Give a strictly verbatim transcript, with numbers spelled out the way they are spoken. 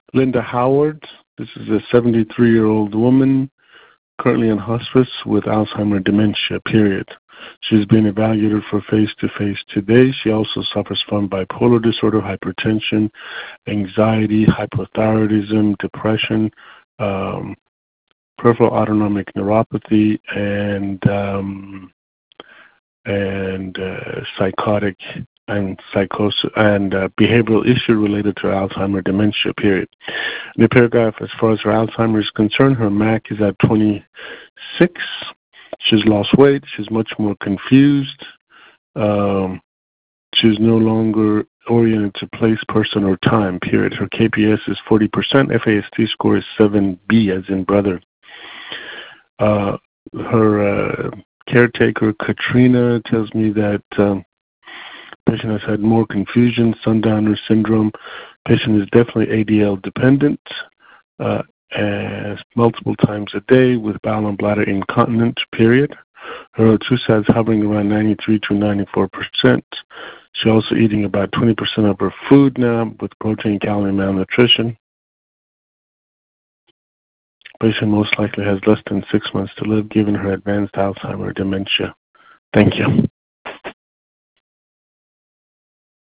Linda Howard, this is a seventy-three-year-old woman currently in hospice with Alzheimer's dementia, period. She's been evaluated for face-to-face today. She also suffers from bipolar disorder, hypertension, anxiety, hypothyroidism, depression, um, peripheral autonomic neuropathy, and um, and uh, psychotic and psychosis and uh, behavioral issue related to Alzheimer's dementia, period. In the paragraph, as far as her Alzheimer's is concerned, her M A C is at twenty-six. She's lost weight. She's much more confused. Um, she's no longer oriented to place, person, or time, period. Her K P S is forty percent. F A S T score is seven B, as in brother. Uh, her uh, caretaker, Katrina, tells me that um, patient has had more confusion, sundowner syndrome. Patient is definitely A D L dependent, uh, as multiple times a day with bowel and bladder incontinent, period. Her O two S A is hovering around ninety-three to ninety-four percent. She's also eating about twenty percent of her food now with protein, calorie, malnutrition. Patient most likely has less than six months to live given her advanced Alzheimer's dementia. Thank you.